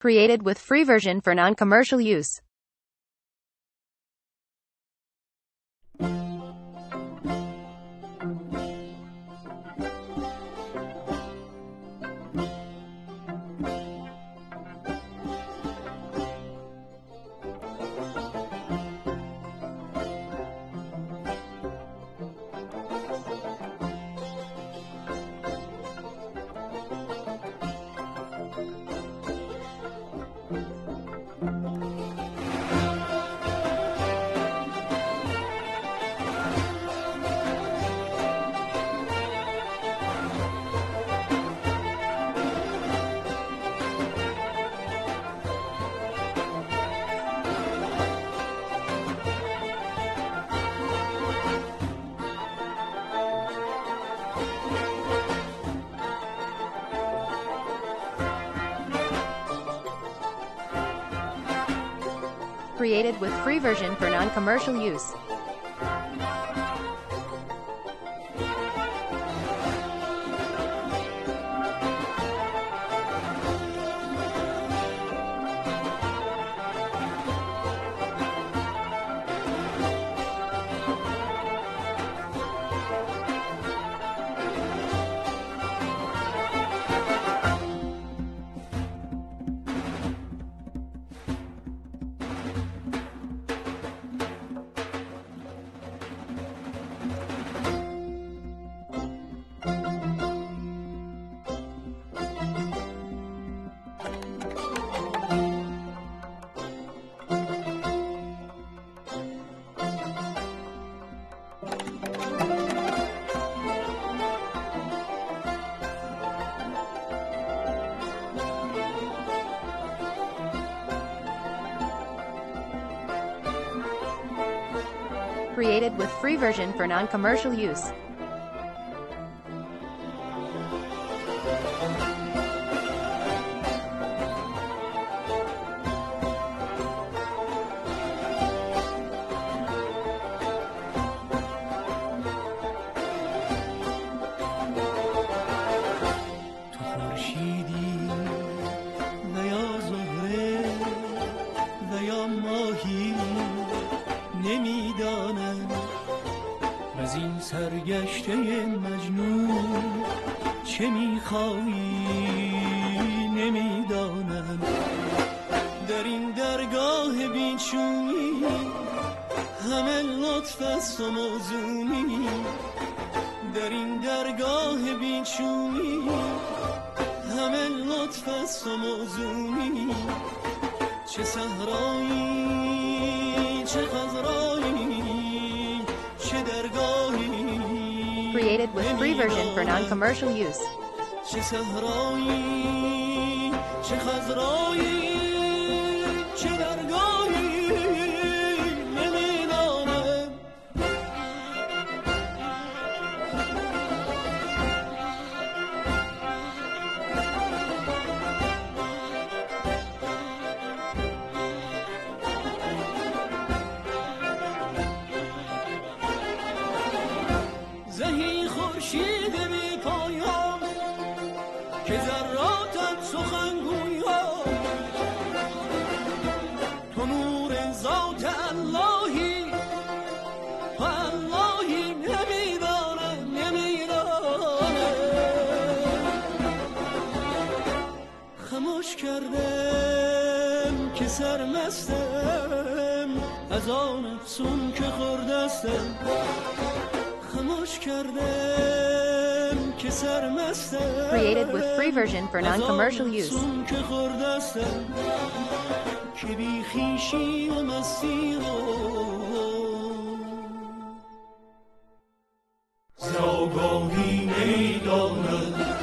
Created with free version for non-commercial use. Created with free version for non-commercial use. Created with free version for non-commercial use. از این سرگشته مجنون چه میخوایی نمیدانم. در این درگاه بیچونی همه لطف است و موزونی. در این درگاه بیچونی همه لطف است و موزونی. چه صحرایی چه خضرایی چه درگاهی. Created with free version for non-commercial use. چه صحرایی چه خضرایی چه درگاهی نمیدانم. زهی خورشید بی پایان که ذراتت سخنگویان، تو نور ذات اللهی و اللهی نمیدانم خموش کردم که سرمستم از آن افسون که خوردستم. خموش کردم که سرمستم Created with free version for non-commercial use. که خوردستم که بی خویشی و مستی رو زاگاهی نمیدانم.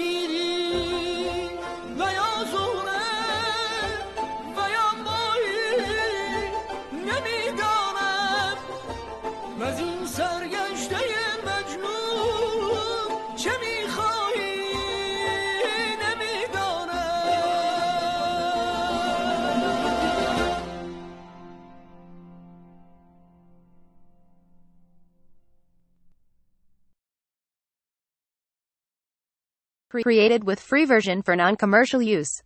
خورشیدی و یا زهره و یا ماهی Created with free version for non-commercial use.